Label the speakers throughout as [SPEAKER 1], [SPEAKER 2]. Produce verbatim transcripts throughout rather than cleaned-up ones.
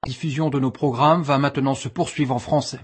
[SPEAKER 1] La diffusion de nos programmes va maintenant se poursuivre en français.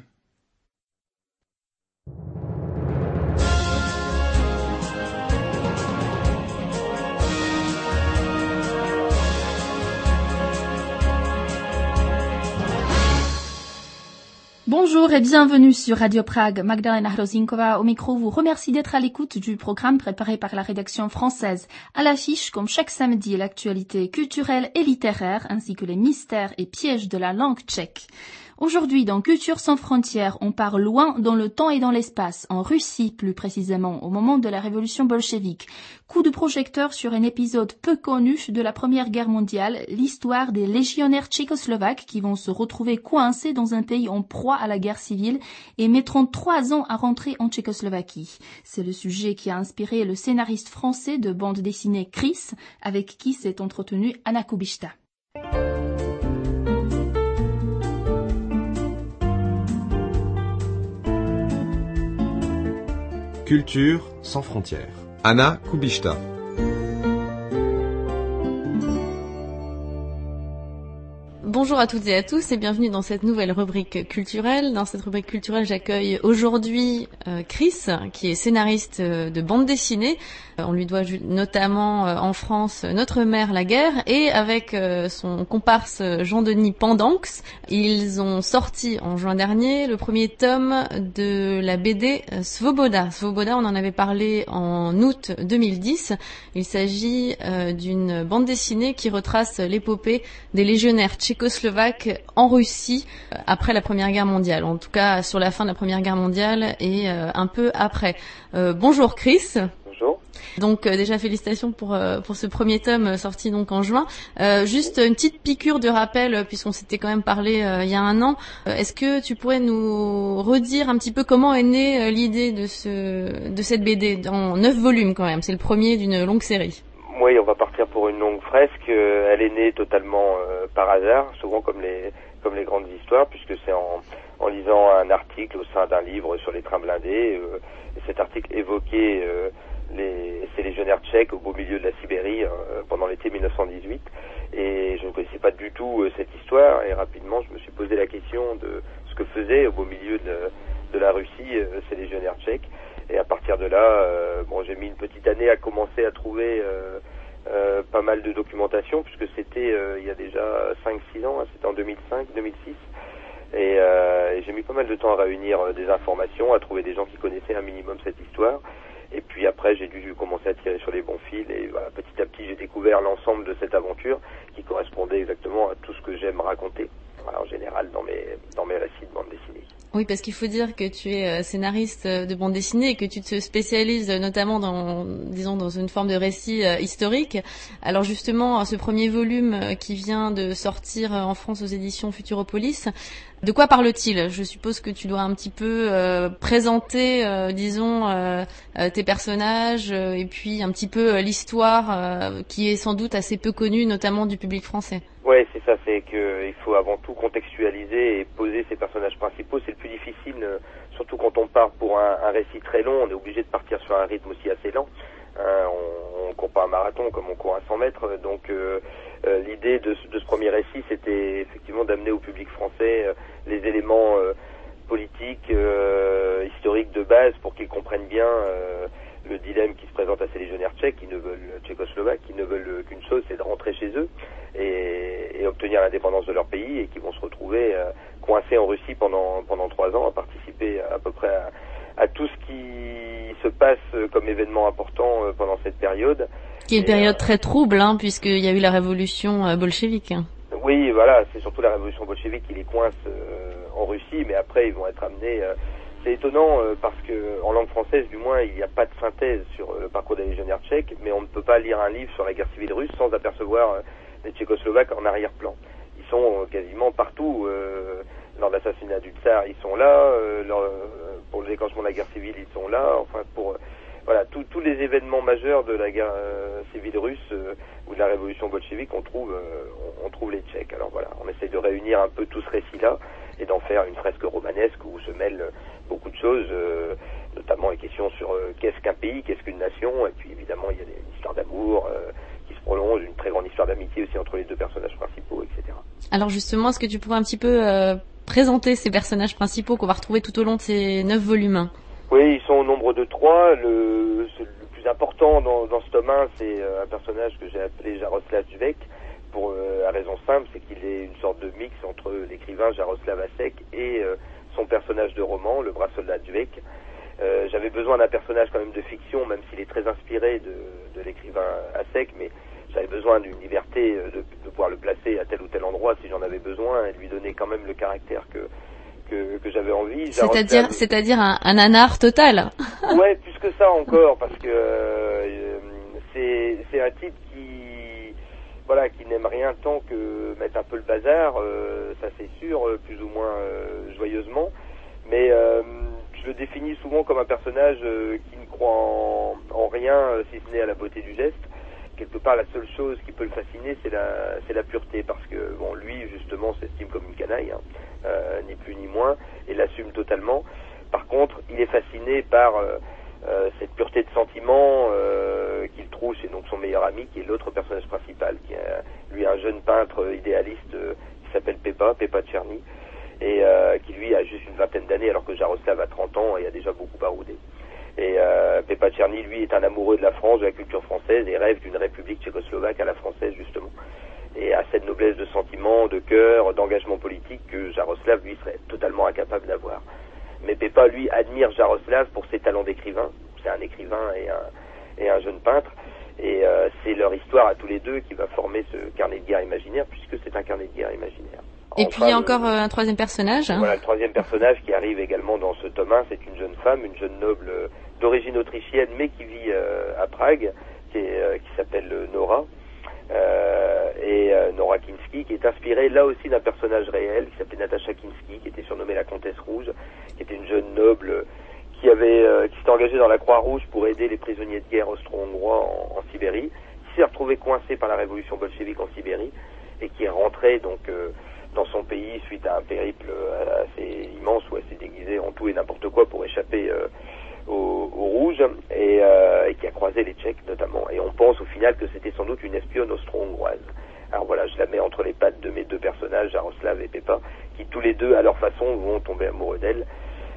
[SPEAKER 2] Bonjour et bienvenue sur Radio Prague. Magdalena Hrozinkova au micro vous remercie d'être à l'écoute du programme préparé par la rédaction française. À l'affiche, comme chaque samedi, l'actualité culturelle et littéraire, ainsi que les mystères et pièges de la langue tchèque. Aujourd'hui, dans Culture sans frontières, on part loin dans le temps et dans l'espace, en Russie plus précisément, au moment de la révolution bolchevique. Coup de projecteur sur un épisode peu connu de la Première Guerre mondiale, l'histoire des légionnaires tchécoslovaques qui vont se retrouver coincés dans un pays en proie à la guerre civile et mettront trois ans à rentrer en Tchécoslovaquie. C'est le sujet qui a inspiré le scénariste français de bande dessinée Chris, avec qui s'est entretenue Anna Kubishta.
[SPEAKER 3] Culture sans frontières. Anna Kubishta.
[SPEAKER 4] Bonjour à toutes et à tous et bienvenue dans cette nouvelle rubrique culturelle. Dans cette rubrique culturelle, j'accueille aujourd'hui euh, Chris, qui est scénariste euh, de bande dessinée. Euh, on lui doit notamment euh, en France Notre mère la guerre et avec euh, son comparse Jean-Denis Pendanx, ils ont sorti en juin dernier le premier tome de la B D euh, Svoboda. Svoboda, on en avait parlé en août deux mille dix. Il s'agit euh, d'une bande dessinée qui retrace l'épopée des légionnaires tchécoslovaques en Russie euh, après la Première Guerre mondiale, en tout cas sur la fin de la Première Guerre mondiale et euh, un peu après. Euh, bonjour Chris.
[SPEAKER 5] Bonjour.
[SPEAKER 4] Donc euh, déjà félicitations pour euh, pour ce premier tome euh, sorti donc en juin. Euh, juste une petite piqûre de rappel euh, puisqu'on s'était quand même parlé euh, il y a un an. Euh, est-ce que tu pourrais nous redire un petit peu comment est née euh, l'idée de ce de cette B D en neuf volumes quand même. C'est le premier d'une longue série.
[SPEAKER 5] Oui, on va partir pour une longue fresque. Elle est née totalement euh, par hasard, souvent comme les comme les grandes histoires, puisque c'est en, en lisant un article au sein d'un livre sur les trains blindés. Euh, et cet article évoquait euh, les, ces légionnaires tchèques au beau milieu de la Sibérie euh, pendant l'été mille neuf cent dix-huit. Et je ne connaissais pas du tout euh, cette histoire. Et rapidement, je me suis posé la question de ce que faisaient au beau milieu de, de la Russie euh, ces légionnaires tchèques. Et à partir de là, euh, bon, j'ai mis une petite année à commencer à trouver euh, euh, pas mal de documentation, puisque c'était euh, il y a déjà cinq six ans, hein, c'était en deux mille cinq deux mille six. Et, euh, et j'ai mis pas mal de temps à réunir euh, des informations, à trouver des gens qui connaissaient un minimum cette histoire. Et puis après, j'ai dû commencer à tirer sur les bons fils. Et voilà, petit à petit, j'ai découvert l'ensemble de cette aventure qui correspondait exactement à tout ce que j'aime raconter, voilà, en général dans mes, dans mes récits de bande dessinée.
[SPEAKER 4] Oui, parce qu'il faut dire que tu es scénariste de bande dessinée et que tu te spécialises notamment dans, disons, dans une forme de récit euh, historique. Alors justement, ce premier volume euh, qui vient de sortir en France aux éditions Futuropolis, de quoi parle-t-il ? Je suppose que tu dois un petit peu euh, présenter, euh, disons, euh, euh, tes personnages euh, et puis un petit peu euh, l'histoire euh, qui est sans doute assez peu connue, notamment du public français.
[SPEAKER 5] Oui, c'est ça, c'est qu'il faut avant tout contextualiser et poser ses personnages principaux. C'est le plus difficile, euh, surtout quand on part pour un, un récit très long, on est obligé de partir sur un rythme aussi assez lent. Hein, on, on court pas un marathon comme on court un cent mètres, donc euh, euh, l'idée de, de ce premier récit, c'était effectivement d'amener au public français euh, les éléments euh, politiques, euh, historiques de base pour qu'ils comprennent bien euh, le dilemme qui se présente à ces légionnaires tchèques, qui ne veulent tchécoslovaques, qui ne veulent qu'une chose, c'est de rentrer chez eux et, et obtenir l'indépendance de leur pays, et qui vont se retrouver euh, coincés en Russie pendant pendant trois ans, à participer à, à peu près à, à tout ce qui se passe comme événement important euh, pendant cette période.
[SPEAKER 4] Qui est une
[SPEAKER 5] et,
[SPEAKER 4] période
[SPEAKER 5] euh,
[SPEAKER 4] très trouble, hein, puisqu'il y a eu la révolution euh, bolchevique.
[SPEAKER 5] Oui, voilà, c'est surtout la révolution bolchevique qui les coince euh, en Russie, mais après ils vont être amenés. Euh, c'est étonnant euh, parce que en langue française, du moins, il n'y a pas de synthèse sur euh, le parcours des légionnaires tchèques, mais on ne peut pas lire un livre sur la guerre civile russe sans apercevoir euh, les Tchécoslovaques en arrière-plan. Ils sont euh, quasiment partout. Euh, lors de l'assassinat du tsar, ils sont là. Euh, lors, euh, pour le déclenchement de la guerre civile, ils sont là. Enfin, pour euh, voilà, tous tous les événements majeurs de la guerre euh, civile russe euh, ou de la révolution bolchevique, on trouve, euh, on, on trouve les Tchèques. Alors voilà, on essaie de réunir un peu tout ce récit-là et d'en faire une fresque romanesque où se mêlent beaucoup de choses, euh, notamment les questions sur euh, qu'est-ce qu'un pays, qu'est-ce qu'une nation, et puis évidemment il y a des histoires d'amour euh, qui se prolonge, une très grande histoire d'amitié aussi entre les deux personnages principaux, et cetera.
[SPEAKER 4] Alors justement, est-ce que tu pourrais un petit peu euh, présenter ces personnages principaux qu'on va retrouver tout au long de ces neuf volumes?
[SPEAKER 5] Oui, ils sont au nombre de trois. Le, le plus important dans, dans ce tome un, c'est euh, un personnage que j'ai appelé Jaroslav Duvek, pour euh, la raison simple, c'est qu'il est une sorte de mix entre l'écrivain Jaroslav Hasek et euh, son personnage de roman, le brave soldat Duvek. Euh, j'avais besoin d'un personnage quand même de fiction, même s'il est très inspiré de, de l'écrivain Hasek, mais j'avais besoin d'une liberté de, de pouvoir le placer à tel ou tel endroit si j'en avais besoin et de lui donner quand même le caractère que que, que j'avais envie.
[SPEAKER 4] C'est-à-dire, c'est-à-dire un, un nanar total.
[SPEAKER 5] Ouais, plus que ça encore, parce que euh, c'est c'est un type qui voilà qui n'aime rien tant que mettre un peu le bazar, euh, ça c'est sûr, plus ou moins euh, joyeusement, mais euh, je le définis souvent comme un personnage euh, qui ne croit en, en rien, euh, si ce n'est à la beauté du geste. Quelque part, la seule chose qui peut le fasciner, c'est la, c'est la pureté, parce que bon, lui, justement, s'estime comme une canaille, hein, euh, ni plus ni moins, et l'assume totalement. Par contre, il est fasciné par euh, euh, cette pureté de sentiment euh, qu'il trouve chez donc son meilleur ami, qui est l'autre personnage principal, qui est lui un jeune peintre idéaliste euh, qui s'appelle Pepa, Pepa Tcherny, et euh, qui lui a juste une vingtaine d'années, alors que Jaroslav a trente ans et a déjà beaucoup baroudé. Et euh, Pepa Tcherny, lui, est un amoureux de la France, de la culture française, et rêve d'une république tchécoslovaque à la française, justement. Et a cette noblesse de sentiment, de cœur, d'engagement politique que Jaroslav, lui, serait totalement incapable d'avoir. Mais Pepa, lui, admire Jaroslav pour ses talents d'écrivain. C'est un écrivain et un, et un jeune peintre. Et euh, c'est leur histoire à tous les deux qui va former ce carnet de guerre imaginaire, puisque c'est un carnet de guerre imaginaire.
[SPEAKER 4] Et
[SPEAKER 5] enfin,
[SPEAKER 4] puis il y a encore
[SPEAKER 5] le,
[SPEAKER 4] un troisième personnage. Hein.
[SPEAKER 5] Voilà, le troisième personnage qui arrive également dans ce tome un, c'est une jeune femme, une jeune noble d'origine autrichienne, mais qui vit euh, à Prague, qui, est, euh, qui s'appelle Nora, euh, et euh, Nora Kinski, qui est inspirée là aussi d'un personnage réel, qui s'appelait Natacha Kinski, qui était surnommée la Comtesse Rouge, qui était une jeune noble qui avait, euh, qui s'était engagée dans la Croix-Rouge pour aider les prisonniers de guerre austro-hongrois en, en Sibérie, qui s'est retrouvée coincée par la révolution bolchevique en Sibérie, et qui est rentrée donc euh, dans son pays suite à un périple assez immense ou assez déguisé en tout et n'importe quoi pour échapper euh, au, au rouge, et, euh, et qui a croisé les Tchèques notamment. Et on pense au final que c'était sans doute une espionne austro-hongroise. Alors voilà, je la mets entre les pattes de mes deux personnages, Jaroslav et Pepa, qui tous les deux à leur façon vont tomber amoureux d'elle,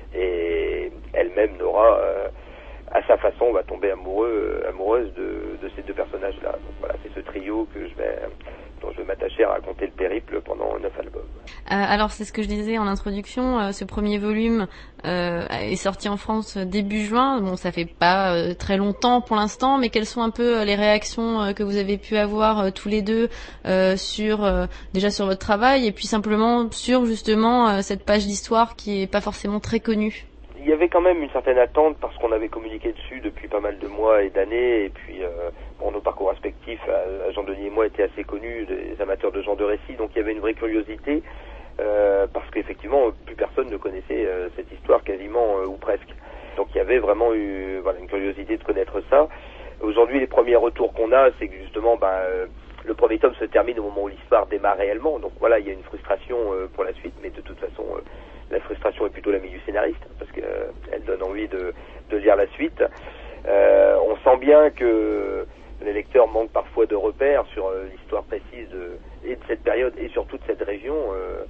[SPEAKER 5] et elle-même, Nora, euh, à sa façon, va tomber amoureux, amoureuse de, de ces deux personnages-là. Donc voilà, c'est ce trio que je vais, dont je vais m'attacher à raconter le périple pendant neuf albums.
[SPEAKER 4] Euh, alors c'est ce que je disais en introduction, euh, ce premier volume euh, est sorti en France début juin. Bon, ça fait pas euh, très longtemps pour l'instant, mais quelles sont un peu euh, les réactions euh, que vous avez pu avoir euh, tous les deux euh, sur euh, déjà sur votre travail et puis simplement sur justement euh, cette page d'histoire qui est pas forcément très connue?
[SPEAKER 5] Il y avait quand même une certaine attente parce qu'on avait communiqué dessus depuis pas mal de mois et d'années, et puis euh, bon, nos parcours respectifs, à, à Jean Denis et moi, étaient assez connus des amateurs de genre de récit, donc il y avait une vraie curiosité euh, parce qu'effectivement plus personne ne connaissait euh, cette histoire quasiment euh, ou presque. Donc il y avait vraiment eu voilà, une curiosité de connaître ça. Aujourd'hui, les premiers retours qu'on a, c'est que justement ben, euh, le premier tome se termine au moment où l'histoire démarre réellement, donc voilà, il y a une frustration euh, pour la suite, mais de toute façon euh, la frustration est plutôt l'ami du scénariste, parce qu'elle euh, donne envie de, de lire la suite. Euh, on sent bien que les lecteurs manquent parfois de repères sur euh, l'histoire précise de, et de cette période, et surtout de cette région, euh,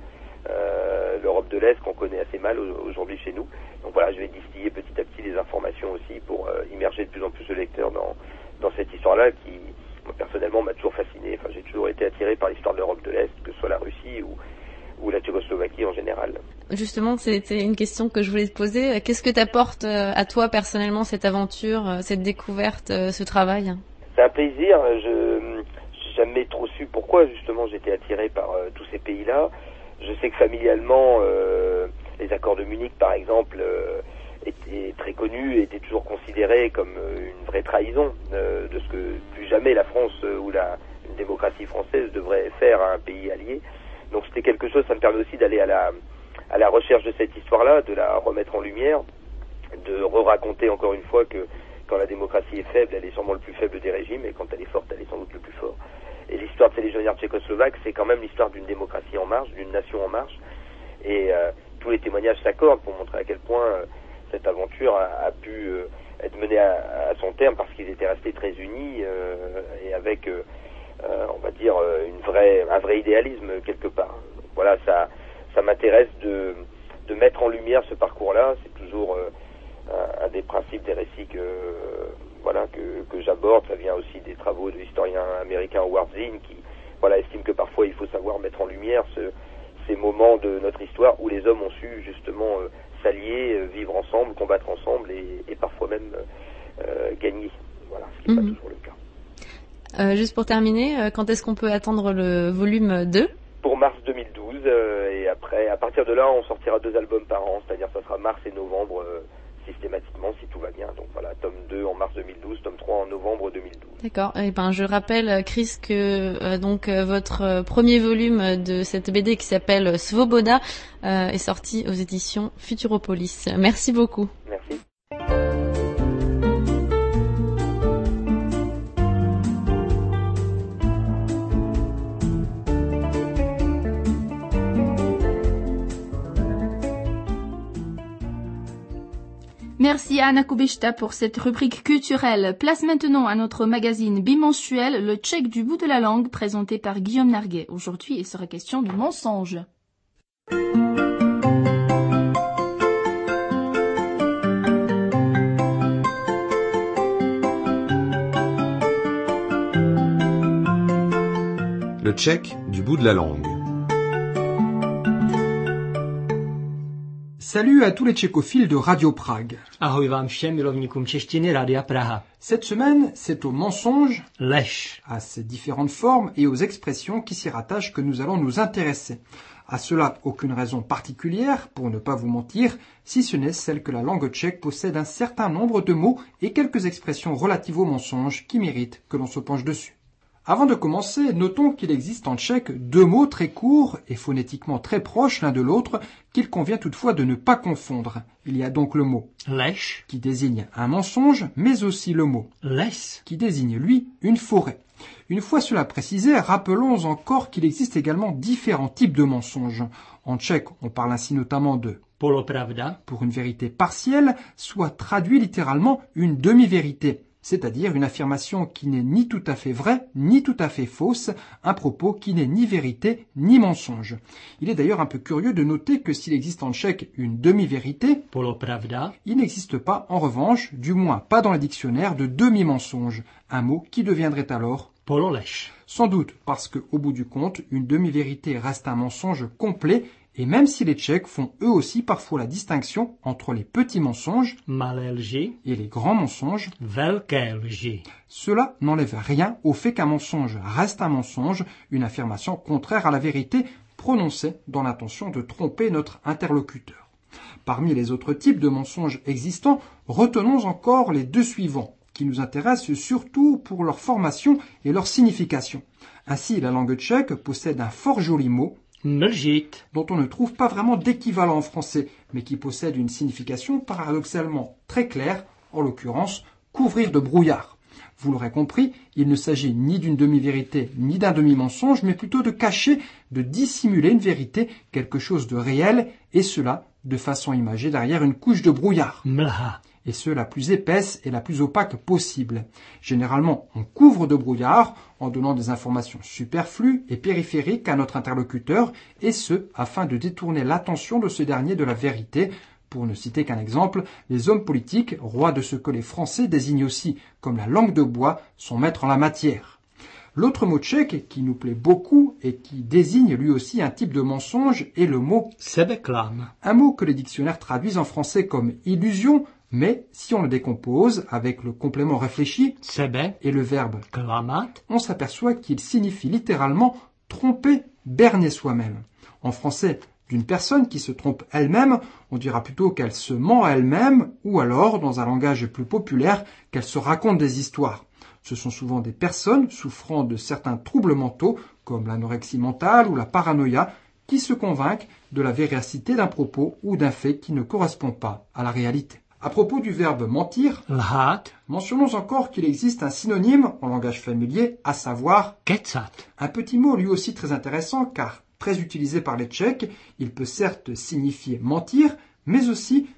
[SPEAKER 5] euh, l'Europe de l'Est, qu'on connaît assez mal aujourd'hui chez nous. Donc voilà, je vais distiller petit à petit les informations aussi pour euh, immerger de plus en plus de lecteurs dans, dans cette histoire-là qui, moi, personnellement, m'a toujours fasciné. Enfin, j'ai toujours été attiré par l'histoire de l'Europe de l'Est, que ce soit la Russie ou ou la Tchécoslovaquie en général.
[SPEAKER 4] Justement, c'était une question que je voulais te poser. Qu'est-ce que t'apporte à toi personnellement cette aventure, cette découverte, ce travail?
[SPEAKER 5] C'est un plaisir. Je n'ai jamais trop su pourquoi justement j'étais attiré par euh, tous ces pays-là. Je sais que familialement, euh, les accords de Munich, par exemple, euh, étaient très connus, étaient toujours considérés comme une vraie trahison euh, de ce que plus jamais la France euh, ou la une démocratie française devrait faire à un pays allié. Donc c'était quelque chose, ça me permet aussi d'aller à la, à la recherche de cette histoire-là, de la remettre en lumière, de re-raconter encore une fois que quand la démocratie est faible, elle est sûrement le plus faible des régimes, et quand elle est forte, elle est sans doute le plus fort. Et l'histoire de ces légionnaires tchécoslovaques, c'est quand même l'histoire d'une démocratie en marche, d'une nation en marche, et euh, tous les témoignages s'accordent pour montrer à quel point euh, cette aventure a, a pu euh, être mené à, à son terme parce qu'ils étaient restés très unis euh, et avec, euh, euh, on va dire, une vraie, un vrai idéalisme quelque part. Donc, voilà, ça, ça m'intéresse de, de mettre en lumière ce parcours-là. C'est toujours euh, un, un des principes des récits que, euh, voilà, que, que j'aborde. Ça vient aussi des travaux de l'historien américain Howard Zinn qui, voilà, estime que parfois il faut savoir mettre en lumière ce, ces moments de notre histoire où les hommes ont su justement euh, s'allier, euh, vivre ensemble, combattre ensemble et, et parfois même euh, gagner. Voilà, ce qui n'est mmh. pas toujours le cas.
[SPEAKER 4] Euh, juste pour terminer, euh, quand est-ce qu'on peut attendre le volume deux ?
[SPEAKER 5] Pour mars deux mille douze, euh, et après, à partir de là, on sortira deux albums par an, c'est-à-dire ça sera mars et novembre euh, systématiquement si tout va bien. Donc voilà, tome deux en mars deux mille douze, tome trois en novembre deux mille douze.
[SPEAKER 4] D'accord. Et ben je rappelle, Chris, que euh, donc euh, votre euh, premier volume de cette B D qui s'appelle Svoboda euh, est sorti aux éditions Futuropolis. Merci beaucoup.
[SPEAKER 5] Merci.
[SPEAKER 2] Merci à Anna Kubishta pour cette rubrique culturelle. Place maintenant à notre magazine bimensuel, le Tchèque du bout de la langue, présenté par Guillaume Narguet. Aujourd'hui, il sera question de mensonges.
[SPEAKER 3] Le Tchèque du bout de la langue.
[SPEAKER 1] Salut à tous les tchécophiles de Radio Prague.
[SPEAKER 6] Ahoj vám všem milovníkům češtiny Rádia Praha.
[SPEAKER 1] Cette semaine, c'est au mensonge,
[SPEAKER 6] lež,
[SPEAKER 1] à ses différentes formes et aux expressions qui s'y rattachent que nous allons nous intéresser. À cela, aucune raison particulière, pour ne pas vous mentir, si ce n'est celle que la langue tchèque possède un certain nombre de mots et quelques expressions relatives au mensonge qui méritent que l'on se penche dessus. Avant de commencer, notons qu'il existe en tchèque deux mots très courts et phonétiquement très proches l'un de l'autre qu'il convient toutefois de ne pas confondre. Il y a donc le mot
[SPEAKER 6] lež
[SPEAKER 1] qui désigne un mensonge, mais aussi le mot
[SPEAKER 6] les
[SPEAKER 1] qui désigne, lui, une forêt. Une fois cela précisé, rappelons encore qu'il existe également différents types de mensonges. En tchèque, on parle ainsi notamment de
[SPEAKER 6] polopravda
[SPEAKER 1] pour une vérité partielle, soit traduit littéralement une demi-vérité. C'est-à-dire une affirmation qui n'est ni tout à fait vraie, ni tout à fait fausse, un propos qui n'est ni vérité, ni mensonge. Il est d'ailleurs un peu curieux de noter que s'il existe en tchèque une demi-vérité,
[SPEAKER 6] polopravda,
[SPEAKER 1] il n'existe pas, en revanche, du moins pas dans les dictionnaires, de demi-mensonge, un mot qui deviendrait alors
[SPEAKER 6] pololež.
[SPEAKER 1] Sans doute parce que, au bout du compte, une demi-vérité reste un mensonge complet. Et même si les Tchèques font eux aussi parfois la distinction entre les petits mensonges
[SPEAKER 6] malé lži
[SPEAKER 1] et les grands mensonges,
[SPEAKER 6] velké lži.
[SPEAKER 1] Cela n'enlève rien au fait qu'un mensonge reste un mensonge, une affirmation contraire à la vérité prononcée dans l'intention de tromper notre interlocuteur. Parmi les autres types de mensonges existants, retenons encore les deux suivants, qui nous intéressent surtout pour leur formation et leur signification. Ainsi, la langue tchèque possède un fort joli mot,
[SPEAKER 6] Mlžit,
[SPEAKER 1] dont on ne trouve pas vraiment d'équivalent en français, mais qui possède une signification paradoxalement très claire, en l'occurrence, couvrir de brouillard. Vous l'aurez compris, il ne s'agit ni d'une demi-vérité, ni d'un demi-mensonge, mais plutôt de cacher, de dissimuler une vérité, quelque chose de réel, et cela de façon imagée derrière une couche de brouillard.
[SPEAKER 6] Mlha.
[SPEAKER 1] Et ce, la plus épaisse et la plus opaque possible. Généralement, on couvre de brouillard en donnant des informations superflues et périphériques à notre interlocuteur, et ce, afin de détourner l'attention de ce dernier de la vérité. Pour ne citer qu'un exemple, les hommes politiques, rois de ce que les Français désignent aussi comme la langue de bois, sont maîtres en la matière. L'autre mot tchèque qui nous plaît beaucoup et qui désigne lui aussi un type de mensonge est le mot
[SPEAKER 6] sebeklam.
[SPEAKER 1] Un mot que les dictionnaires traduisent en français comme illusion, mais si on le décompose avec le complément réfléchi
[SPEAKER 6] sebe
[SPEAKER 1] et le verbe
[SPEAKER 6] klamat,
[SPEAKER 1] on s'aperçoit qu'il signifie littéralement tromper, berner soi-même. En français, d'une personne qui se trompe elle-même, on dira plutôt qu'elle se ment à elle-même, ou alors, dans un langage plus populaire, qu'elle se raconte des histoires. Ce sont souvent des personnes souffrant de certains troubles mentaux, comme l'anorexie mentale ou la paranoïa, qui se convainquent de la véracité d'un propos ou d'un fait qui ne correspond pas à la réalité. À propos du verbe mentir,
[SPEAKER 6] lhat,
[SPEAKER 1] mentionnons encore qu'il existe un synonyme en langage familier, à savoir
[SPEAKER 6] kecat.
[SPEAKER 1] Un petit mot lui aussi très intéressant car très utilisé par les Tchèques, il peut certes signifier mentir, mais aussi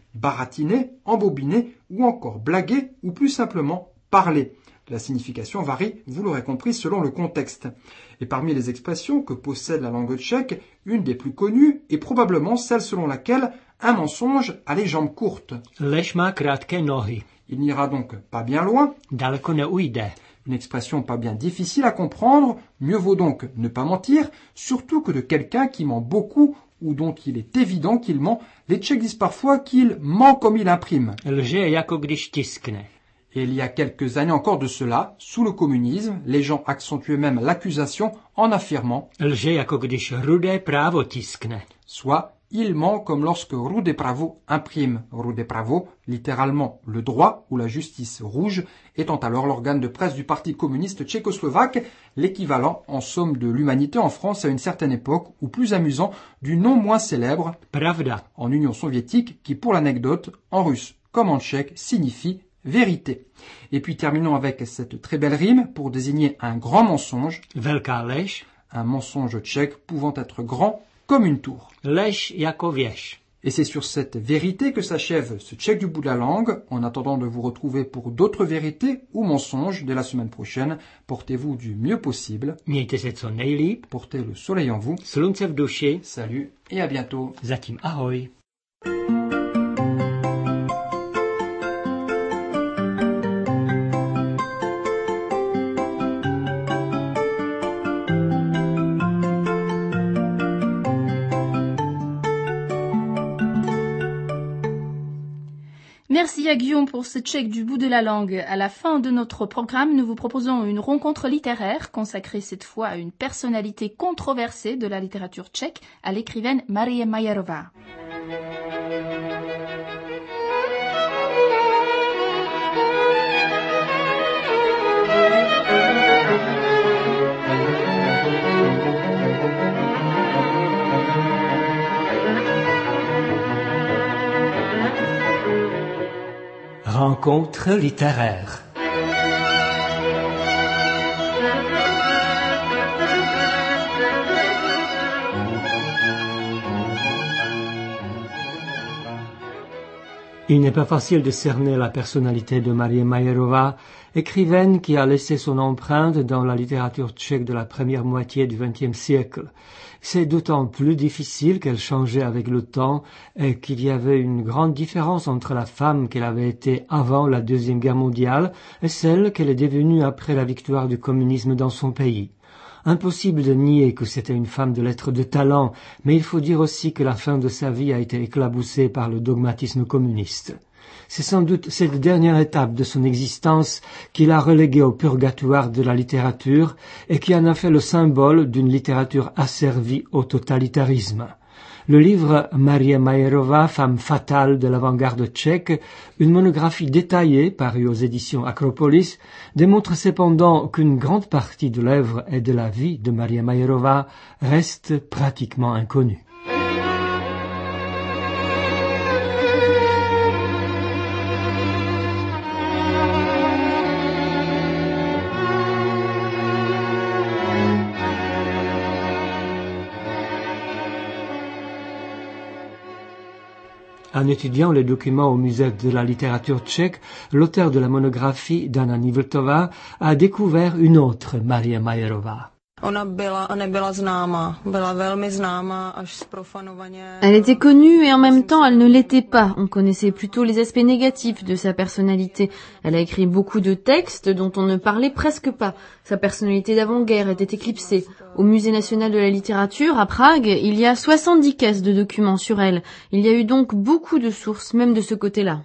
[SPEAKER 1] baratiner, embobiner ou encore blaguer ou plus simplement parler. La signification varie, vous l'aurez compris, selon le contexte. Et parmi les expressions que possède la langue tchèque, une des plus connues est probablement celle selon laquelle un mensonge a les jambes courtes.
[SPEAKER 6] Lež má krátké nohy.
[SPEAKER 1] Il n'ira donc pas bien loin.
[SPEAKER 6] Daleko neujde.
[SPEAKER 1] Une expression pas bien difficile à comprendre, mieux vaut donc ne pas mentir, surtout que de quelqu'un qui ment beaucoup ou dont il est évident qu'il ment. Les Tchèques disent parfois qu'il ment comme il imprime.
[SPEAKER 6] Lže jako když tiskne.
[SPEAKER 1] Et il y a quelques années encore de cela, sous le communisme, les gens accentuaient même l'accusation en affirmant
[SPEAKER 6] Lže jako když rudé právo tiskne.
[SPEAKER 1] Soit il ment comme lorsque Rudé Pravo imprime. Rudé Pravo, littéralement le droit ou la justice rouge, étant alors l'organe de presse du Parti communiste tchécoslovaque, l'équivalent en somme de l'humanité en France à une certaine époque, ou plus amusant, du non moins célèbre
[SPEAKER 6] Pravda.
[SPEAKER 1] en Union soviétique, qui pour l'anecdote, en russe comme en tchèque, signifie vérité. Et puis terminons avec cette très belle rime pour désigner un grand mensonge,
[SPEAKER 6] Velká lež.
[SPEAKER 1] un mensonge tchèque pouvant être grand comme une tour.
[SPEAKER 6] Lež jako věž.
[SPEAKER 1] Et c'est sur cette vérité que s'achève ce tchèque du bout de la langue. En attendant de vous retrouver pour d'autres vérités ou mensonges dès la semaine prochaine, portez-vous du mieux possible.
[SPEAKER 6] Mějte se co nejlíp.
[SPEAKER 1] Portez le soleil en vous.
[SPEAKER 6] Slunce v duši.
[SPEAKER 1] Salut et à bientôt.
[SPEAKER 6] Zatím ahoj.
[SPEAKER 2] Merci à Guillaume pour ce check du bout de la langue. À la fin de notre programme, nous vous proposons une rencontre littéraire consacrée cette fois à une personnalité controversée de la littérature tchèque, à l'écrivaine Marie Majerová.
[SPEAKER 6] Rencontre littéraire. Il n'est pas facile de cerner la personnalité de Marie Majerová, écrivaine qui a laissé son empreinte dans la littérature tchèque de la première moitié du vingtième siècle. C'est d'autant plus difficile qu'elle changeait avec le temps et qu'il y avait une grande différence entre la femme qu'elle avait été avant la Deuxième Guerre mondiale et celle qu'elle est devenue après la victoire du communisme dans son pays. Impossible de nier que c'était une femme de lettres de talent, mais il faut dire aussi que la fin de sa vie a été éclaboussée par le dogmatisme communiste. C'est sans doute cette dernière étape de son existence qui l'a reléguée au purgatoire de la littérature et qui en a fait le symbole d'une littérature asservie au totalitarisme. Le livre Marie Majerová, femme fatale de l'avant-garde tchèque, une monographie détaillée parue aux éditions Acropolis, démontre cependant qu'une grande partie de l'œuvre et de la vie de Marie Majerová reste pratiquement inconnue. En étudiant les documents au musée de la littérature tchèque, l'auteur de la monographie, Dana Nivltová, a découvert une autre Marie Majerová.
[SPEAKER 4] Elle était connue et en même temps elle ne l'était pas. On connaissait plutôt les aspects négatifs de sa personnalité. Elle a écrit beaucoup de textes dont on ne parlait presque pas. Sa personnalité d'avant-guerre était éclipsée. Au Musée national de la littérature, à Prague, il y a soixante-dix caisses de documents sur elle. Il y a eu donc beaucoup de sources, même de ce côté-là.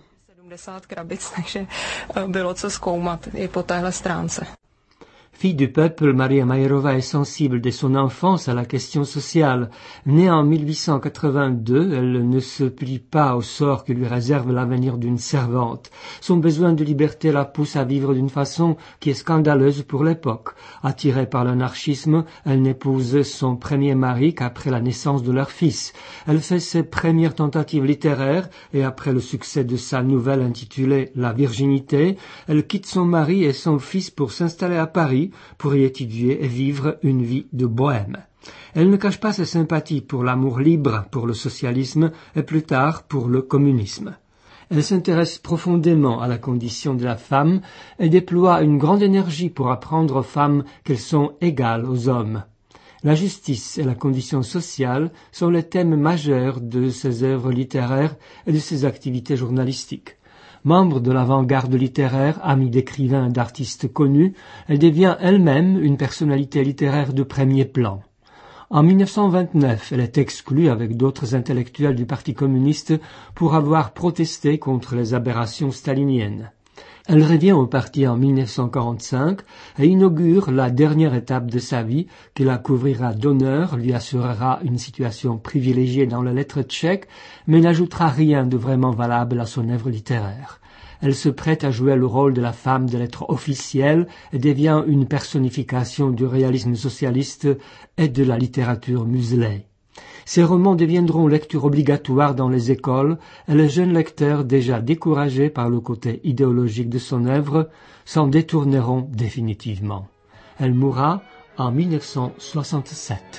[SPEAKER 6] Fille du peuple, Marie Majerová est sensible dès son enfance à la question sociale. Née en mille huit cent quatre-vingt-deux, elle ne se plie pas au sort que lui réserve l'avenir d'une servante. Son besoin de liberté la pousse à vivre d'une façon qui est scandaleuse pour l'époque. Attirée par l'anarchisme, elle n'épouse son premier mari qu'après la naissance de leur fils. Elle fait ses premières tentatives littéraires et après le succès de sa nouvelle intitulée La virginité, elle quitte son mari et son fils pour s'installer à Paris pour y étudier et vivre une vie de bohème. Elle ne cache pas ses sympathies pour l'amour libre, pour le socialisme et plus tard pour le communisme. Elle s'intéresse profondément à la condition de la femme et déploie une grande énergie pour apprendre aux femmes qu'elles sont égales aux hommes. La justice et la condition sociale sont les thèmes majeurs de ses œuvres littéraires et de ses activités journalistiques. Membre de l'avant-garde littéraire, amie d'écrivains et d'artistes connus, elle devient elle-même une personnalité littéraire de premier plan. En mille neuf cent vingt-neuf, elle est exclue avec d'autres intellectuels du Parti communiste pour avoir protesté contre les aberrations staliniennes. Elle revient au parti en mille neuf cent quarante-cinq et inaugure la dernière étape de sa vie qui la couvrira d'honneur, lui assurera une situation privilégiée dans la lettre tchèque, mais n'ajoutera rien de vraiment valable à son œuvre littéraire. Elle se prête à jouer le rôle de la femme de lettres officielle et devient une personnification du réalisme socialiste et de la littérature muselée. Ces romans deviendront lecture obligatoire dans les écoles et les jeunes lecteurs, déjà découragés par le côté idéologique de son œuvre, s'en détourneront définitivement. Elle mourra en mille neuf cent soixante-sept.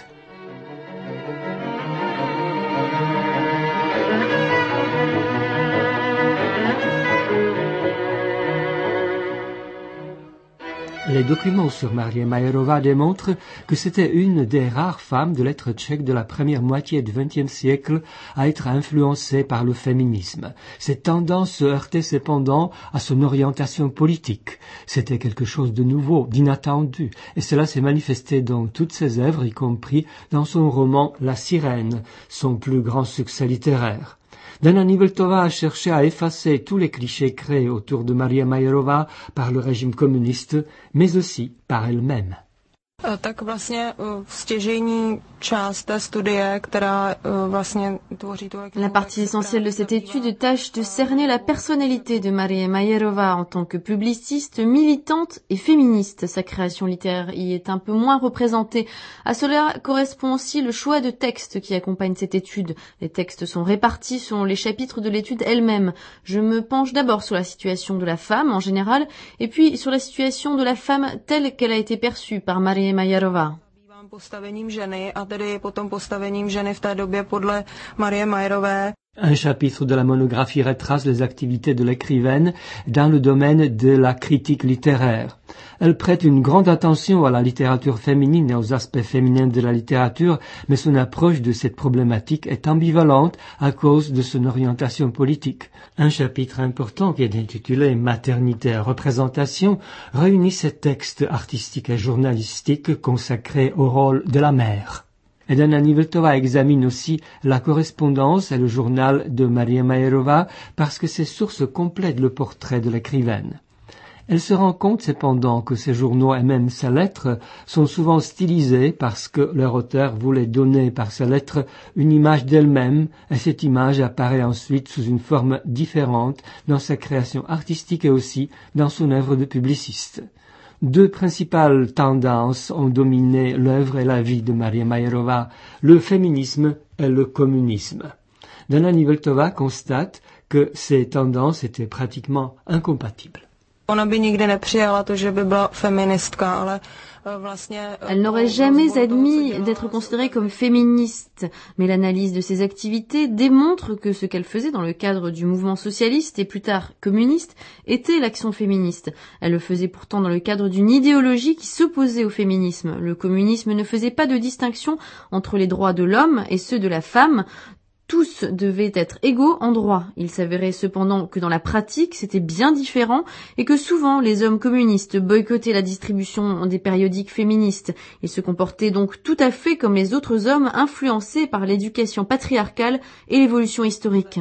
[SPEAKER 6] Les documents sur Maria Majerová démontrent que c'était une des rares femmes de lettres tchèques de la première moitié du vingtième siècle à être influencée par le féminisme. Cette tendance se heurtait cependant à son orientation politique. C'était quelque chose de nouveau, d'inattendu, et cela s'est manifesté dans toutes ses œuvres, y compris dans son roman La Sirène, son plus grand succès littéraire. Dana Niveltová a cherché à effacer tous les clichés créés autour de Maria Majerová par le régime communiste, mais aussi par elle-même.
[SPEAKER 7] Tak vlastně stěžejní část té studie, která vlastně tvoří tu...
[SPEAKER 4] La partie essentielle de cette étude tâche de cerner la personnalité de Maria Majerová en tant que publiciste, militante et féministe. Sa création littéraire y est un peu moins représentée. À cela correspond aussi le choix de textes qui accompagnent cette étude. Les textes sont répartis selon les chapitres de l'étude elle-même. Je me penche d'abord sur la situation de la femme en général, et puis sur la situation de la femme telle qu'elle a été perçue par Maria Majerová.
[SPEAKER 7] Postavením ženy a tedy potom postavením ženy v té době podle Marie Majerové.
[SPEAKER 6] Un chapitre de la monographie retrace les activités de l'écrivaine dans le domaine de la critique littéraire. Elle prête une grande attention à la littérature féminine et aux aspects féminins de la littérature, mais son approche de cette problématique est ambivalente à cause de son orientation politique. Un chapitre important qui est intitulé « Maternité et représentation » réunit ces textes artistiques et journalistiques consacrés au rôle de la mère. Et Dana Niveltová examine aussi la correspondance et le journal de Maria Majerová parce que ces sources complètent le portrait de l'écrivaine. Elle se rend compte cependant que ces journaux et même ces lettres sont souvent stylisés parce que leur auteur voulait donner par ces lettres une image d'elle-même et cette image apparaît ensuite sous une forme différente dans sa création artistique et aussi dans son œuvre de publiciste. Deux principales tendances ont dominé l'œuvre et la vie de Maria Majerová, le féminisme et le communisme. Dana Niveltová constate que ces tendances étaient pratiquement incompatibles.
[SPEAKER 7] Ona by nikdy nepřijala to, že by byla feministka, ale vlastně...
[SPEAKER 4] Elle n'aurait jamais admis d'être considérée comme féministe, mais l'analyse de ses activités démontre que ce qu'elle faisait dans le cadre du mouvement socialiste et plus tard communiste était l'action féministe. Elle le faisait pourtant dans le cadre d'une idéologie qui s'opposait au féminisme. Le communisme ne faisait pas de distinction entre les droits de l'homme et ceux de la femme. Tous devaient être égaux en droit. Il s'avérait cependant que dans la pratique, c'était bien différent et que souvent les hommes communistes boycottaient la distribution des périodiques féministes. Ils se comportaient donc tout à fait comme les autres hommes influencés par l'éducation patriarcale et l'évolution historique.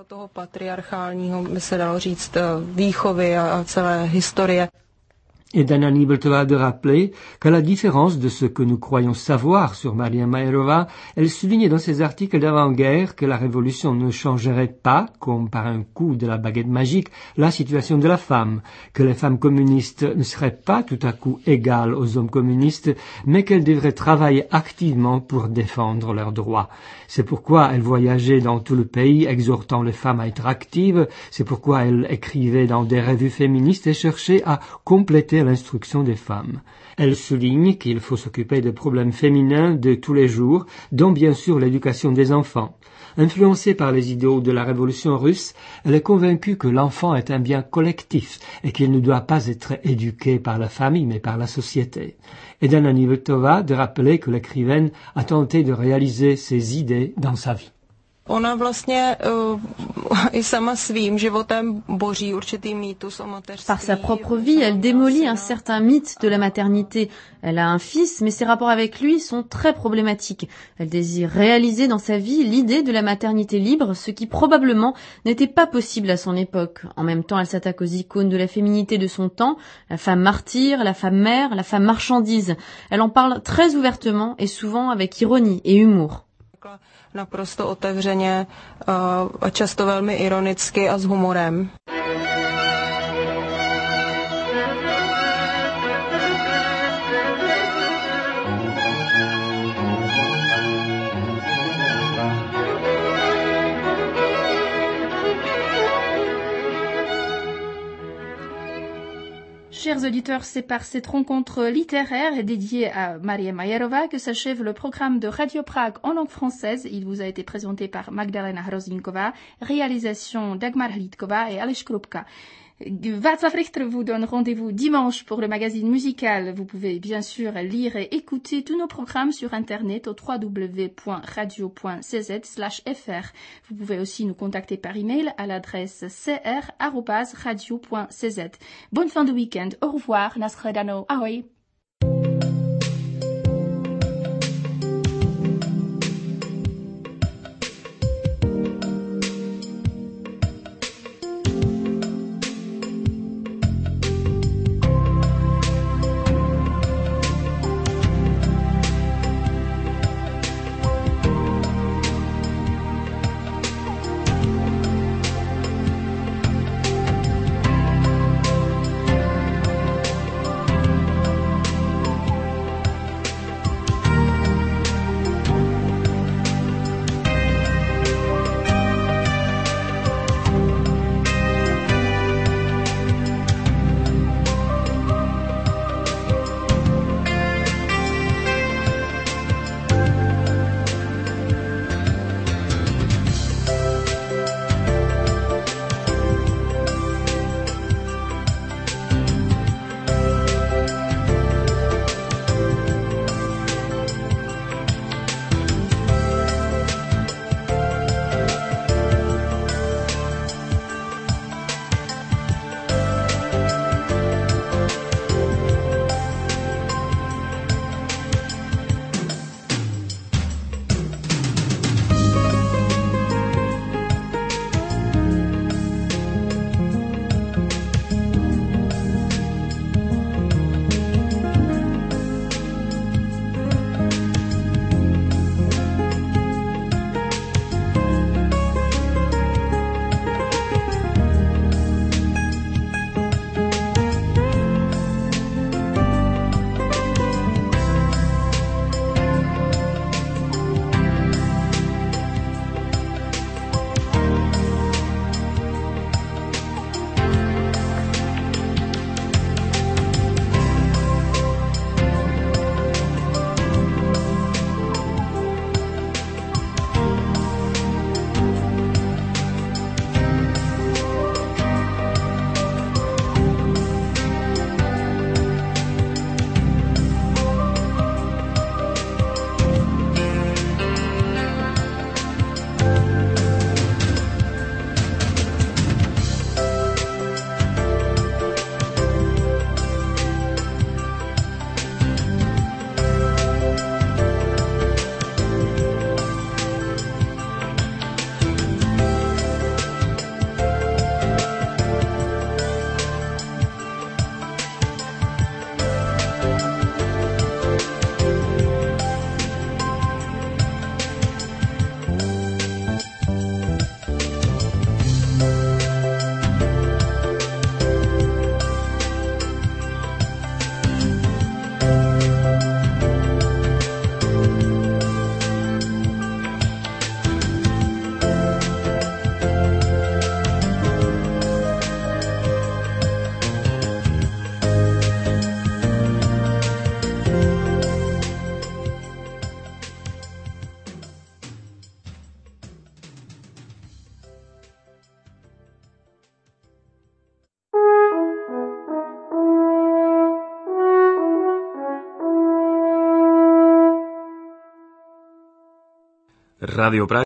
[SPEAKER 6] Et Dana Niveltová de rappeler qu'à la différence de ce que nous croyons savoir sur Maria Majerová, elle soulignait dans ses articles d'avant-guerre que la révolution ne changerait pas, comme par un coup de la baguette magique, la situation de la femme, que les femmes communistes ne seraient pas tout à coup égales aux hommes communistes, mais qu'elles devraient travailler activement pour défendre leurs droits. C'est pourquoi elle voyageait dans tout le pays, exhortant les femmes à être actives, c'est pourquoi elle écrivait dans des revues féministes et cherchait à compléter faciliter l'instruction des femmes. Elle souligne qu'il faut s'occuper des problèmes féminins de tous les jours, dont bien sûr l'éducation des enfants. Influencée par les idéaux de la révolution russe, elle est convaincue que l'enfant est un bien collectif et qu'il ne doit pas être éduqué par la famille mais par la société. Et Dana Nivetova de rappeler que l'écrivaine a tenté de réaliser ses idées dans sa vie.
[SPEAKER 7] Ona vlastně uh, i sama svým životem boří určitý mýtus o mateřství.
[SPEAKER 4] Par sa propre vie, elle démolit un certain mythe de la maternité. Elle a un fils, mais ses rapports avec lui sont très problématiques. Elle désire réaliser dans sa vie l'idée de la maternité libre, ce qui probablement n'était pas possible à son époque. En même temps, elle s'attaque aux icônes de la féminité de son temps, la femme martyre, la femme mère, la femme marchandise. Elle en parle très ouvertement et souvent avec ironie et humour.
[SPEAKER 7] Naprosto otevřeně a často velmi ironicky a s humorem.
[SPEAKER 2] Chers auditeurs, c'est par cette rencontre littéraire dédiée à Maria Majerova que s'achève le programme de Radio Prague en langue française. Il vous a été présenté par Magdalena Hrozinkova, réalisation Dagmar Hlídková et Aleš Krupka. Václav Richter vous donne rendez-vous dimanche pour le magazine musical. Vous pouvez bien sûr lire et écouter tous nos programmes sur internet au w w w point radio point c z slash f r. Vous pouvez aussi nous contacter par email à l'adresse c r arobase radio point c z. Bonne fin de week-end. Au revoir. Nashledanou. Ahoj.
[SPEAKER 8] Radio Prague